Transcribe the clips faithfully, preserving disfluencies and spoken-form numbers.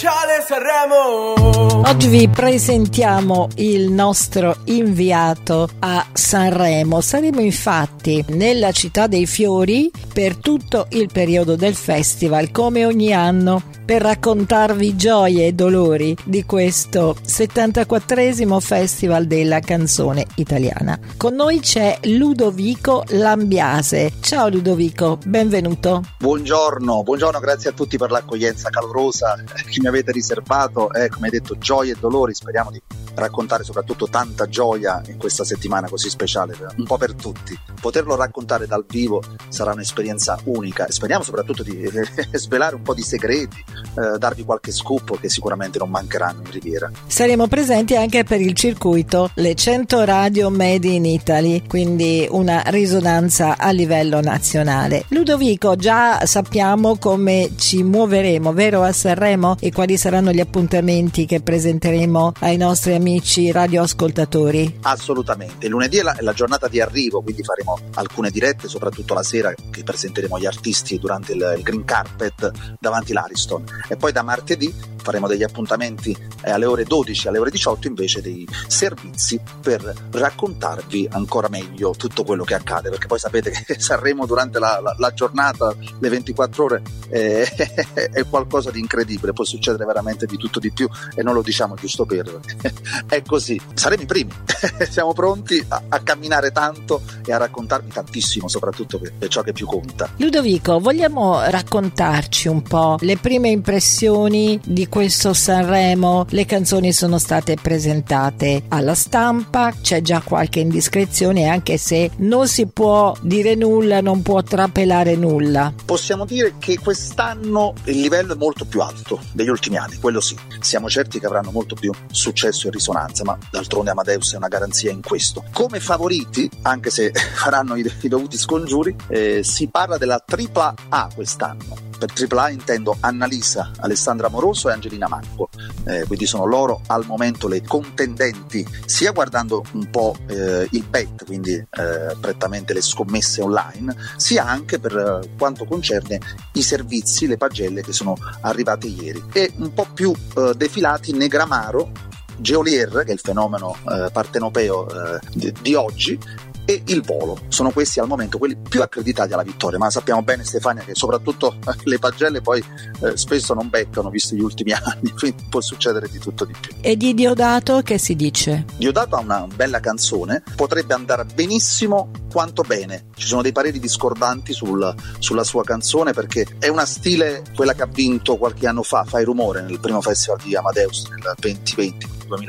speciale Sanremo. Oggi vi presentiamo il nostro inviato a Sanremo. Saremo infatti nella città dei fiori per tutto il periodo del festival, come ogni anno, per raccontarvi gioie e dolori di questo settantaquattresimo Festival della canzone italiana. Con noi c'è Ludovico Lambiase. Ciao Ludovico, benvenuto. Buongiorno, buongiorno, grazie a tutti per l'accoglienza calorosa che mi avete riservato. Eh, come hai detto, gioie e dolori, speriamo di raccontare soprattutto tanta gioia in questa settimana così speciale, un po' per tutti. Poterlo raccontare dal vivo sarà un'esperienza unica e speriamo soprattutto di svelare un po' di segreti, eh, darvi qualche scoop che sicuramente non mancheranno in Riviera. Saremo presenti anche per il circuito Le cento Radio Made in Italy, quindi una risonanza a livello nazionale. Ludovico, già sappiamo come ci muoveremo, vero, a Sanremo, e quali saranno gli appuntamenti che presenteremo ai nostri amici radioascoltatori? Assolutamente, lunedì è la, è la giornata di arrivo, quindi faremo alcune dirette, soprattutto la sera che presenteremo gli artisti durante il, il Green Carpet davanti l'Ariston, e poi da martedì faremo degli appuntamenti alle ore dodici, alle ore diciotto invece dei servizi per raccontarvi ancora meglio tutto quello che accade, perché poi sapete che Sanremo durante la, la, la giornata, le ventiquattro ore, eh, è qualcosa di incredibile, può succedere veramente di tutto di più e non lo diciamo giusto per è così. Saremo i primi siamo pronti a, a camminare tanto e a raccontarvi tantissimo, soprattutto per, per ciò che più conta. Ludovico, vogliamo raccontarci un po' le prime impressioni di questo Sanremo? Le canzoni sono state presentate alla stampa, c'è già qualche indiscrezione, anche se non si può dire nulla, non può trapelare nulla. Possiamo dire che quest'anno il livello è molto più alto degli ultimi anni, quello sì, siamo certi che avranno molto più successo e risonanza, ma d'altronde Amadeus è una garanzia in questo. Come favoriti, anche se faranno i, i dovuti scongiuri, eh, si parla della tripla A quest'anno. Per tripla A intendo Annalisa, Alessandra Amoroso e Angelina Mango, eh, quindi sono loro al momento le contendenti, sia guardando un po' eh, il bet, quindi eh, prettamente le scommesse online, sia anche per eh, quanto concerne i servizi, le pagelle che sono arrivate ieri, e un po' più eh, defilati Negramaro, Geolier, che è il fenomeno eh, partenopeo eh, di, di oggi, e il Volo. Sono questi al momento quelli più accreditati alla vittoria, ma sappiamo bene, Stefania, che soprattutto le pagelle poi eh, spesso non beccano, visto gli ultimi anni, quindi può succedere di tutto di più. E di Diodato che si dice? Diodato ha una bella canzone, potrebbe andare benissimo quanto bene. Ci sono dei pareri discordanti sul, sulla sua canzone, perché è una stile, quella che ha vinto qualche anno fa, Fai Rumore, nel primo festival di Amadeus nel duemilaventi.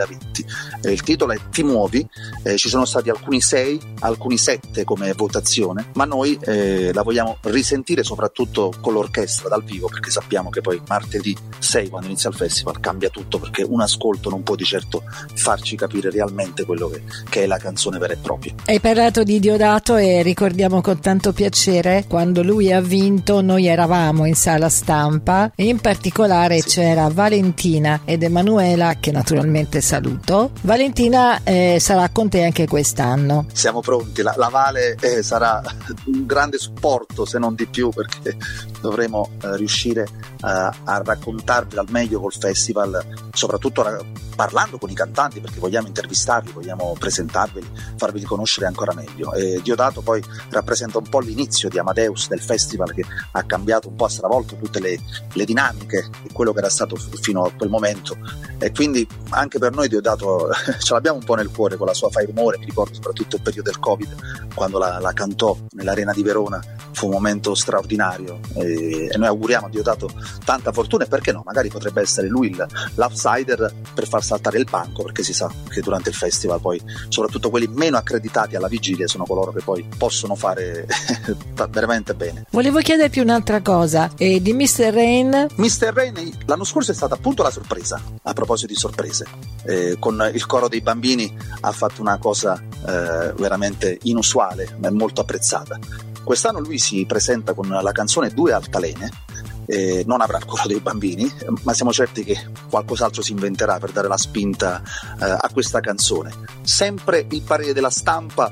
Eh, il titolo è Ti muovi, eh, ci sono stati alcuni sei, alcuni sette come votazione, ma noi eh, la vogliamo risentire soprattutto con l'orchestra dal vivo, perché sappiamo che poi martedì sei, quando inizia il festival, cambia tutto, perché un ascolto non può di certo farci capire realmente quello che, che è la canzone vera e propria. Hai parlato di Diodato e ricordiamo con tanto piacere quando lui ha vinto, noi eravamo in sala stampa e in particolare sì. C'era Valentina ed Emanuela, che naturalmente saluto. Valentina eh, sarà con te anche quest'anno. Siamo pronti, la, la Vale eh, sarà un grande supporto, se non di più, perché dovremo eh, riuscire eh, a raccontarvi al meglio col festival, soprattutto ra- parlando con i cantanti, perché vogliamo intervistarli, vogliamo presentarveli, farvi conoscere ancora meglio. E Diodato poi rappresenta un po' l'inizio di Amadeus, del festival, che ha cambiato un po', ha stravolto tutte le, le dinamiche di quello che era stato f- fino a quel momento, e quindi anche per noi Diodato ce l'abbiamo un po' nel cuore con la sua Fai Rumore. Mi ricordo soprattutto il periodo del Covid, quando la, la cantò nell'Arena di Verona, fu un momento straordinario, e, e noi auguriamo a Diodato tanta fortuna, e perché no, magari potrebbe essere lui il, l'outsider per far saltare il banco, perché si sa che durante il festival poi soprattutto quelli meno accreditati alla vigilia sono coloro che poi possono fare veramente bene. Volevo chiederti un'altra cosa, e di mister Rain. mister Rain l'anno scorso è stata appunto la sorpresa, a proposito di sorprese, eh, con il coro dei bambini ha fatto una cosa eh, veramente inusuale, ma molto apprezzata. Quest'anno lui si presenta con la canzone Due altalene, eh, non avrà il coro dei bambini, ma siamo certi che qualcos'altro si inventerà per dare la spinta eh, a questa canzone. Sempre il parere della stampa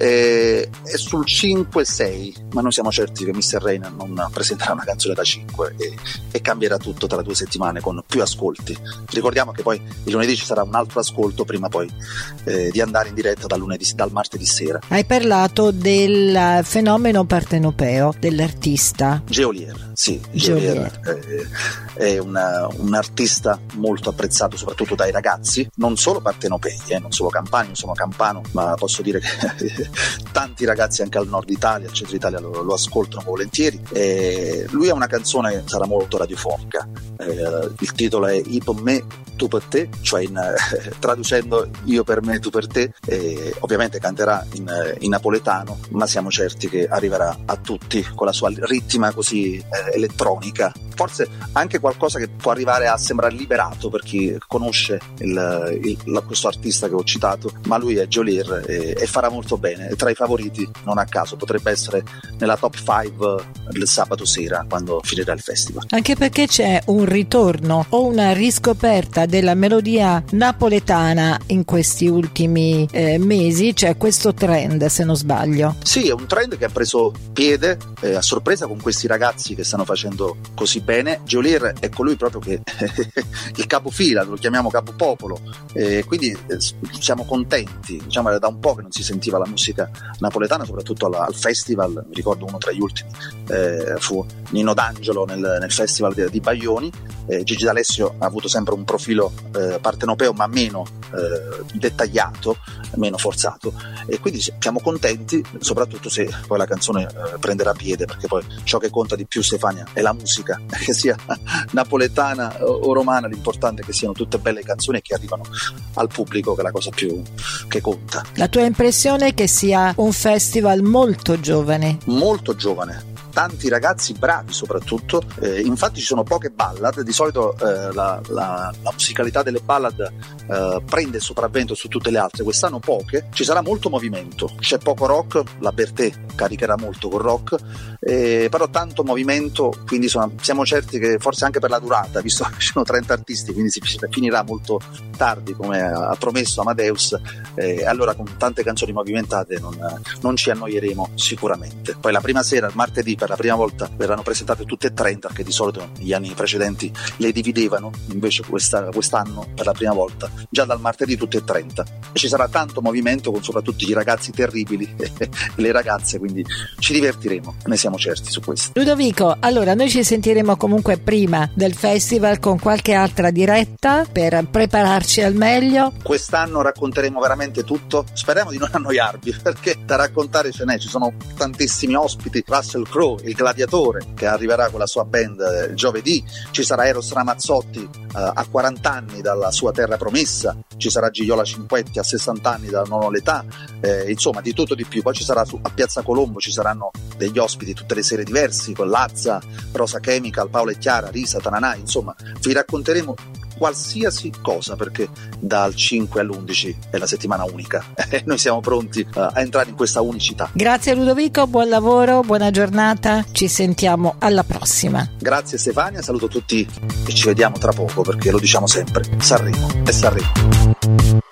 eh, è sul cinque sei, ma noi siamo certi che mister Rain non presenterà una canzone da cinque e, e cambierà tutto tra due settimane con più ascolti. Ricordiamo che poi il lunedì ci sarà un altro ascolto prima poi eh, di andare in diretta dal, lunedì, dal martedì sera. Hai parlato del fenomeno partenopeo dell'artista Geolier, sì, Geolier eh, è una, un artista molto apprezzato soprattutto dai ragazzi, non solo partenopei, eh, non solo campani, non sono campano, ma posso dire che tanti ragazzi anche al nord Italia, al centro Italia lo, lo ascoltano volentieri. E lui ha una canzone che sarà molto radiofonica, eh, il titolo è I per me, tu per te, cioè in, eh, traducendo io per me, tu per te, eh, ovviamente canterà in, in napoletano, ma siamo certi che arriverà a tutti con la sua ritma così eh, elettronica, forse anche qualcosa che può arrivare a sembrare liberato per chi conosce il, il, la, questo artista che ho citato, ma lui è Geolier e, e farà molto bene, e tra i favoriti non a caso potrebbe essere nella top cinque del sabato sera quando finirà il festival. Anche perché c'è un ritorno o una riscoperta della melodia napoletana in questi ultimi eh, mesi, c'è questo trend, se non sbaglio. Sì, è un trend che ha preso piede eh, a sorpresa con questi ragazzi che stanno facendo così bene. Geolier è colui proprio che il capofila, lo chiamiamo capopopolo, eh, quindi eh, siamo contenti, diciamo era da un po' che non si sentiva la musica napoletana, soprattutto al, al festival. Mi ricordo uno tra gli ultimi eh, fu Nino D'Angelo nel, nel festival di, di Baioni. eh, Gigi D'Alessio ha avuto sempre un profilo eh, partenopeo ma meno eh, dettagliato, meno forzato, e quindi siamo contenti soprattutto se poi la canzone eh, prenderà piede, perché poi ciò che conta di più, Stefania, è la musica, che sia napoletana o romana, l'importante è che siano tutte belle canzoni e che arrivano al pubblico, che è la cosa più che conta. La tua impressione è che sia un festival molto giovane? Molto giovane, tanti ragazzi bravi soprattutto, eh, infatti ci sono poche ballad, di solito eh, la, la, la musicalità delle ballad eh, prende il sopravvento su tutte le altre, quest'anno poche, ci sarà molto movimento, c'è poco rock, la Bertè caricherà molto col rock, eh, però tanto movimento, quindi sono, siamo certi che forse anche per la durata, visto che ci sono trenta artisti, quindi si finirà molto tardi come ha promesso Amadeus, eh, allora con tante canzoni movimentate non, non ci annoieremo sicuramente. Poi la prima sera, il martedì, per la prima volta verranno presentate tutte e trenta, perché di solito negli anni precedenti le dividevano, invece questa, quest'anno per la prima volta già dal martedì tutte e trenta, e ci sarà tanto movimento con soprattutto i ragazzi terribili e le ragazze, quindi ci divertiremo, ne siamo certi su questo. Ludovico, allora noi ci sentiremo comunque prima del festival con qualche altra diretta per prepararci al meglio. Quest'anno racconteremo veramente tutto, speriamo di non annoiarvi, perché da raccontare ce n'è, ci sono tantissimi ospiti, Russell Crowe, il gladiatore, che arriverà con la sua band eh, giovedì, ci sarà Eros Ramazzotti eh, a quaranta anni dalla sua terra promessa, ci sarà Gigliola Cinquetti a sessanta anni dalla non l'età, eh, insomma di tutto di più. Poi ci sarà su, a Piazza Colombo ci saranno degli ospiti tutte le sere diversi, con Lazza, Rosa Chemical, Paola e Chiara, Risa, Tananai, insomma vi racconteremo qualsiasi cosa, perché dal cinque all'undici è la settimana unica e noi siamo pronti uh, a entrare in questa unicità. Grazie Ludovico, buon lavoro, buona giornata, ci sentiamo alla prossima. Grazie Stefania, saluto tutti e ci vediamo tra poco, perché lo diciamo sempre, Sanremo è Sanremo.